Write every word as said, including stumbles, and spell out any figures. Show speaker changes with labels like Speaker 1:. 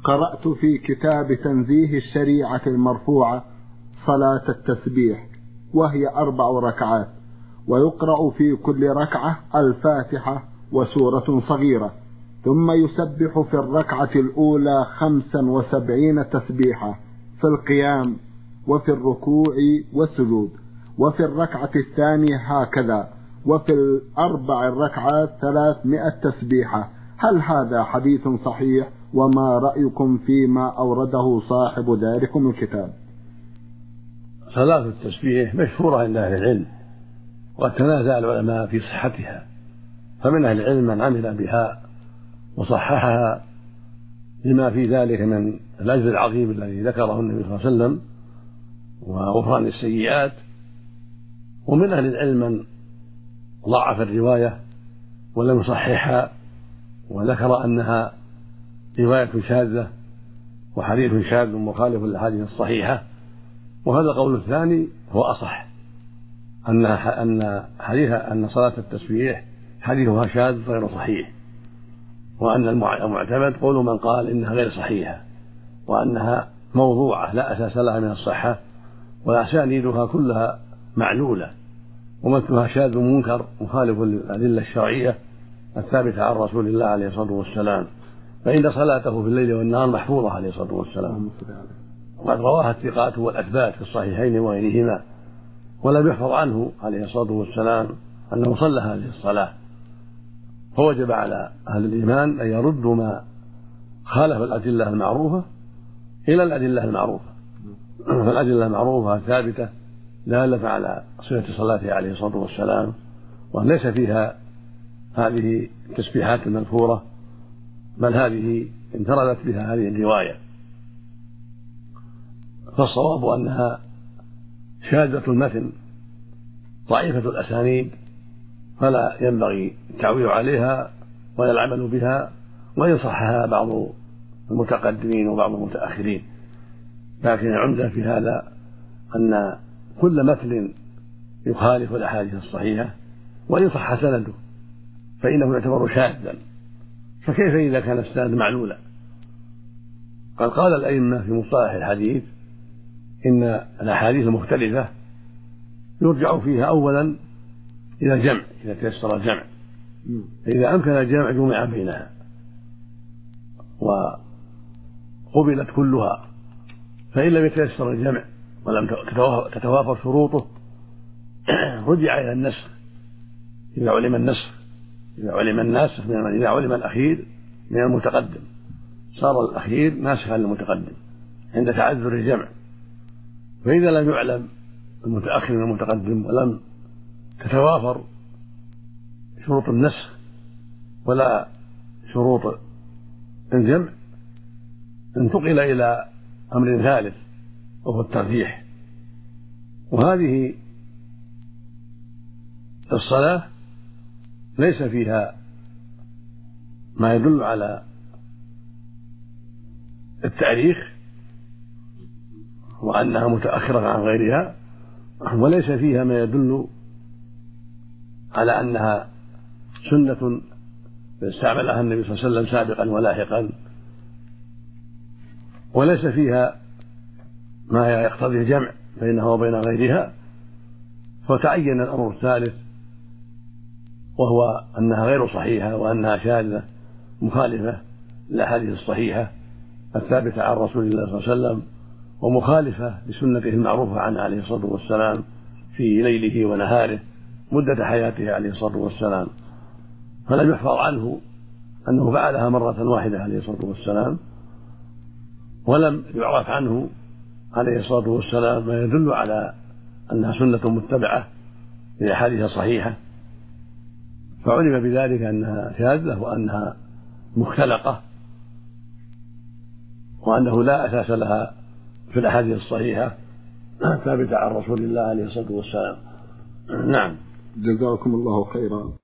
Speaker 1: قرأت في كتاب تنزيه الشريعة المرفوعة صلاة التسبيح، وهي أربع ركعات، ويقرأ في كل ركعة الفاتحة وسورة صغيرة، ثم يسبح في الركعة الأولى خمسا وسبعين تسبيحة في القيام وفي الركوع والسجود، وفي الركعة الثانية هكذا، وفي الأربع الركعات ثلاثمائة تسبيحة. هل هذا حديث صحيح؟ وما رأيكم فيما أورده صاحب ذلكم الكتاب؟
Speaker 2: صلاة التسبيح مشهورة عند أهل العلم، وقد تنازع العلماء في صحتها، فمن أهل العلم من عمل بها وصححها لما في ذلك من الأجر العظيم الذي ذكره النبي صلى الله عليه وسلم وغفران السيئات، ومن أهل العلم من ضعف الرواية ولم يصححها وذكر أنها رواية شاذة وحديث شاذ مخالف للأحاديث الصحيحة. وهذا القول الثاني هو أصح، أن أن حديث أن صلاة التسبيح حديثها شاذ غير صحيح، وأن المعتمد قول من قال إنها غير صحيحة وأنها موضوعة لا أساس لها من الصحة، وأسانيدها كلها معلولة، ومثلها شاذ منكر مخالف للأدلة الشرعية الثابتة عن رسول الله عليه الصلاة والسلام، فإن صلاته في الليل والنهار محفوظة عليه الصلاة والسلام، وقد رواها الثقات والأثبات في الصحيحين وغيرهما، ولم يحفظ عنه عليه الصلاة والسلام أنه صلى هذه الصلاة. فوجب على أهل الإيمان أن يردوا ما خالف الأدلة المعروفة إلى الأدلة المعروفة، فالأدلة المعروفة ثابتة دالة على صفة صلاته عليه الصلاة والسلام، وليس فيها هذه التسبيحات المذكورة، بل هذه انفردت بها هذه الرواية، فالصواب أنها شاذة المتن ضعيفة الأسانيد، فلا ينبغي التعويل عليها ولا العمل بها، وإن صحها بعض المتقدمين وبعض المتأخرين. لكن العمدة في هذا أن كل متن يخالف الأحاديث الصحيحة وإن صح سنده فإنه يعتبر شاذا، فكيف إذا كان السند معلولا؟ قد قال الأئمة في مصطلح الحديث إن الأحاديث المختلفة يرجع فيها أولا إلى الجمع إذا تيسر الجمع، فإذا أمكن الجمع جمع بينها وقبلت كلها، فإن لم يتيسر الجمع ولم تتوافر شروطه رجع إلى النسخ إذا علم النسخ إذا علم الناسخ إذا علم الأخير من المتقدم صار الأخير ناسخا للمتقدم عند تعذر الجمع. فإذا لم يعلم المتأخر من المتقدم ولم تتوافر شروط النسخ ولا شروط الجمع انتقل إلى أمر ثالث وهو الترجيح. وهذه الصلاة ليس فيها ما يدل على التاريخ وأنها متأخرة عن غيرها، وليس فيها ما يدل على أنها سنة استعملها النبي صلى الله عليه وسلم سابقا ولاحقا، وليس فيها ما يقتضي الجمع بينها وبين غيرها، فتعين الأمر الثالث وهو أنها غير صحيحة وأنها شاذة مخالفة للأحاديث الصحيحة الثابتة عن رسول الله صلى الله عليه وسلم، ومخالفة لسنته المعروفة عنه عليه الصلاة والسلام في ليله ونهاره مدة حياته عليه الصلاة والسلام، فلم يحفظ عنه أنه فعلها مرة واحدة عليه الصلاة والسلام، ولم يعرف عنه عليه الصلاة والسلام ما يدل على أنها سنة متبعة لأحاديث صحيحة، فعلم بذلك أنها شاذة وأنها مختلقة وأنه لا أساس لها في الأحاديث الصحيحة ثابتة عن رسول الله عليه الصلاة والسلام. نعم.
Speaker 1: جزاكم الله خيرا.